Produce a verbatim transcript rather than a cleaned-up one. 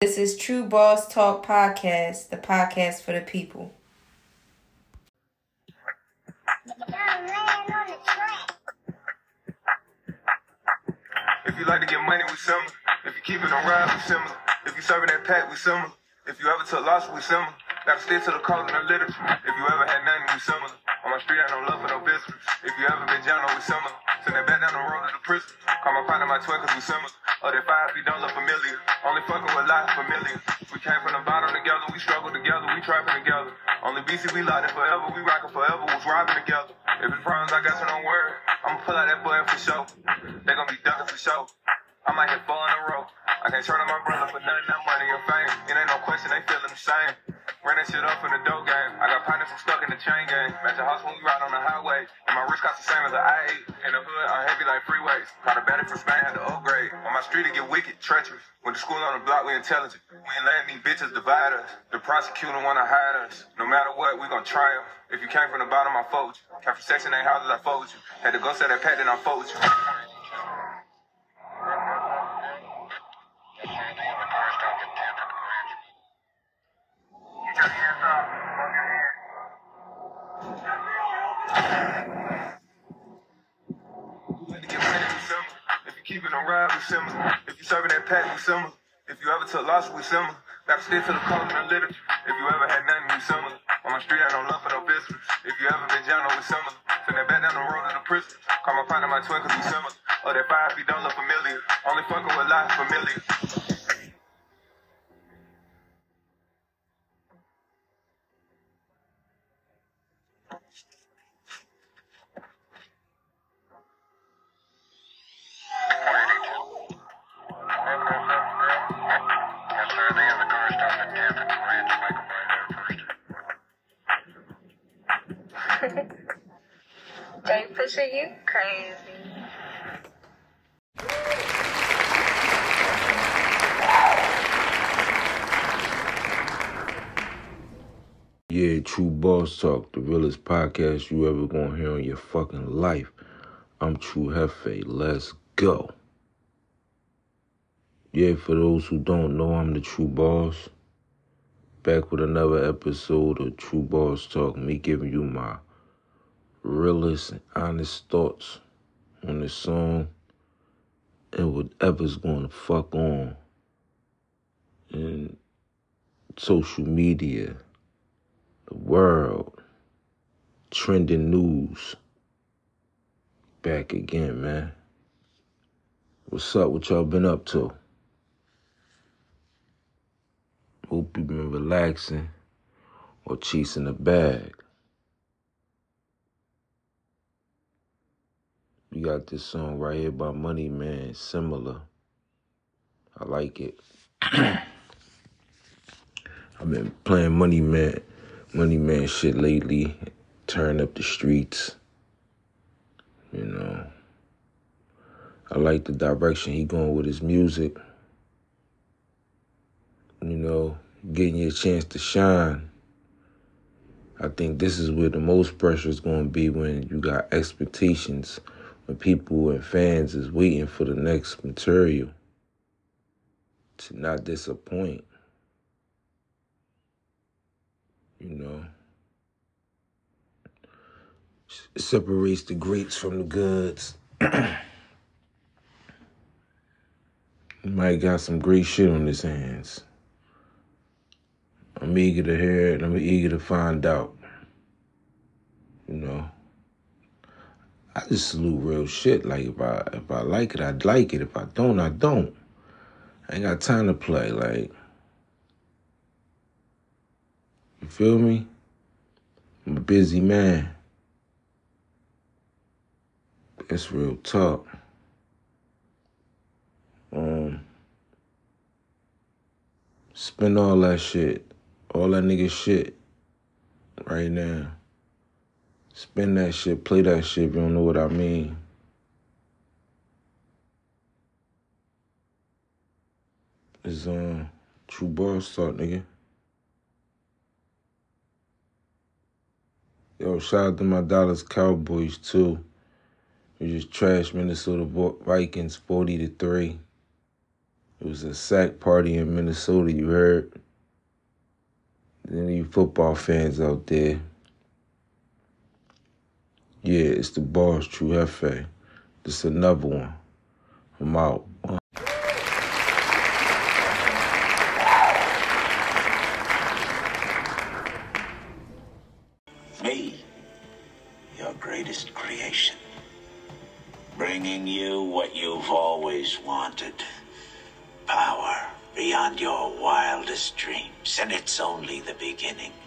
This is True Boss Talk Podcast, the podcast for the people. If you like to get money, we similar. If you keep it on ride, we similar. If you serving that pack, we similar. If you ever took loss, we similar. Gotta stick to the cause and the literature. If you ever had nothing, we similar. On my street, I no love for no business. If you ever been down, we similar. Send that back down the road to the prison. Call my partner my twin, cause we similar. Oh, that five, we don't look familiar. Only fucking with life familiar. We came from the bottom together, we struggled together, we trapping together. Only B C, we locked it forever, we rockin' forever, was robbing together. If it's problems, I got you, don't worry. I'ma pull out that boy for sure. They gon' be ducking for sure. I might hit four in a row. I can't turn on my brother for nothing, that money or fame. It ain't no question, they feeling the same. Ran that shit up in the dope game. I got partners who stuck in the chain game. At the house when we ride on the highway. And my wrist cost the same as an I eight. In the hood, I'm heavy like freeways. Caught a baddie from Spain, had to upgrade. On my street, it get wicked, treacherous. Went to school on the block, we intelligent. We ain't letting these bitches divide us. The prosecutor wanna hide us. No matter what, we gon' triumph. If you came from the bottom, I fought you. Came from section eight houses, I fought you. Had to go sell that pack, then I fought with you. If you keep it on ride, we similar. If you serving that pack, we similar. If you ever took loss, we similar. Gotta stick to the cause and the literature. If you ever had nothing, we similar. On my street, I don't love for no business. If you ever been down, we similar. Send that back down the road to the prison. Call my partner my twin, cause we similar. Oh, that five, we don't look familiar. Only fucking with life familiar. Jay Pusha, you crazy. Yeah, True Boss Talk, the realest podcast you ever gonna hear in your fucking life. I'm True Hefe. Let's go. Yeah, for those who don't know, I'm the True Boss. Back with another episode of True Boss Talk. Me giving you my realest and honest thoughts on this song and whatever's going to fuck on in social media, the world, trending news. Back again, man. What's up? What y'all been up to? Hope you been relaxing or chasing a bag. We got this song right here by Money Man, Similar. I like it. I've been playing Money Man, Money Man shit lately. Turn up the streets. You know. I like the direction he going with his music. You know, getting you a chance to shine. I think this is where the most pressure is going to be when you got expectations, when people and fans is waiting for the next material to not disappoint. You know, it separates the greats from the goods. He might got some great shit on his hands. I'm eager to hear it, and I'm eager to find out. You know, I just salute real shit. Like, if I if I like it, I like it. If I don't, I don't. I ain't got time to play. Like, you feel me? I'm a busy man. That's real talk. Um, spend all that shit, all that nigga shit right now. Spend that shit, play that shit if you don't know what I mean. It's um, True Boss Talk, nigga. Yo, shout out to my Dallas Cowboys, too. We just trashed Minnesota Vikings forty to three. It was a sack party in Minnesota, you heard? Any football fans out there? Yeah, it's the boss, True Hefe. This another one. I'm out. Me, your greatest creation. Bringing you what you've always wanted. Power beyond your wildest dreams, and it's only the beginning.